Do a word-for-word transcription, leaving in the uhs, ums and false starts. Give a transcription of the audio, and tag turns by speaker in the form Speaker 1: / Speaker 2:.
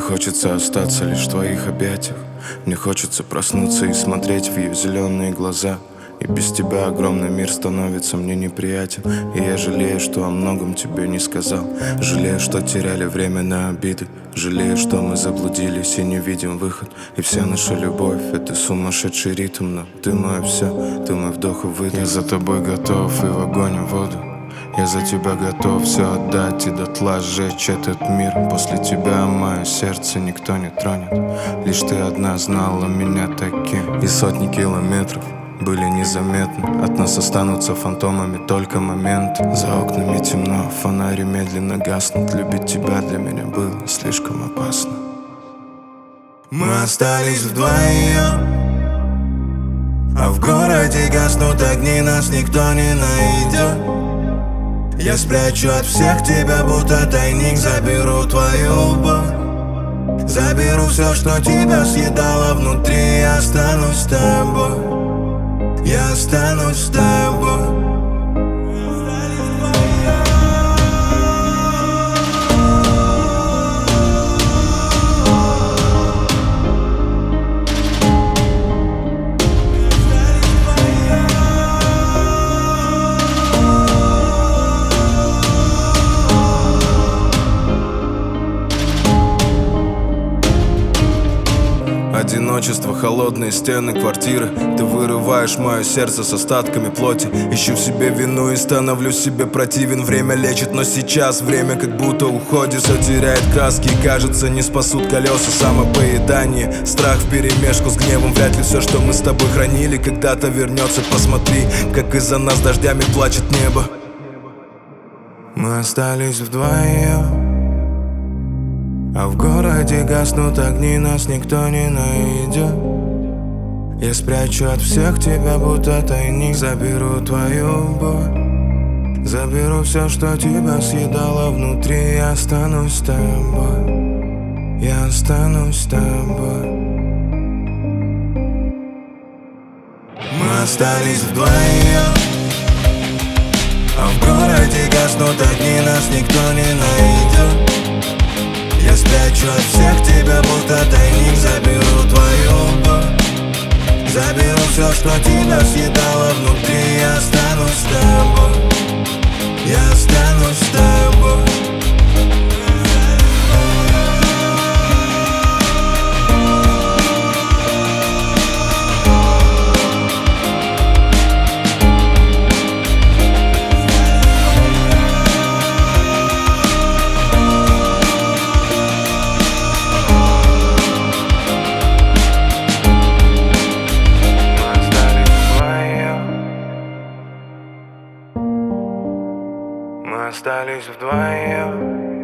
Speaker 1: хочется остаться лишь в твоих объятиях. Мне хочется проснуться и смотреть в ее зеленые глаза. И без тебя огромный мир становится мне неприятен. И я жалею, что о многом тебе не сказал. Жалею, что теряли время на обиды. Жалею, что мы заблудились и не видим выход. И вся наша любовь — это сумасшедший ритм. Но ты мое все, ты мой вдох и выдох. Я за тобой готов и в огонь и в воду. Я за тебя готов все отдать и дотла сжечь этот мир. После тебя мое сердце никто не тронет. Лишь ты одна знала меня таким. И сотни километров были незаметны. От нас останутся фантомами только моменты. За окнами темно, фонари медленно гаснут. Любить тебя для меня было слишком опасно. Мы остались вдвоем, а в городе гаснут огни, нас никто не найдет. Я спрячу от всех тебя, будто тайник. Заберу твою боль, заберу все, что тебя съедало внутри. Я останусь с тобой, я останусь с тобой. Одиночество, холодные стены квартиры. Ты вырываешь мое сердце с остатками плоти. Ищу в себе вину и становлюсь себе противен. Время лечит, но сейчас время как будто уходит. Все теряет краски и кажется не спасут колеса. Самопоедание, страх вперемешку с гневом. Вряд ли все, что мы с тобой хранили, когда-то вернется. Посмотри, как из-за нас дождями плачет небо. Мы остались вдвоем, а в городе гаснут огни, нас никто не найдет. Я спрячу от всех тебя, будто тайник. Заберу твою боль, заберу все, что тебя съедало внутри. Я останусь с тобой, я останусь с тобой. Мы остались вдвоем, а в городе гаснут огни, нас никто не найдет. Я спрячу от всех тебя, будто тайник. Заберу твою боль, заберу все, что тебя съедало внутри. Я останусь с тобой, я останусь с тобой. Мы остались вдвоем.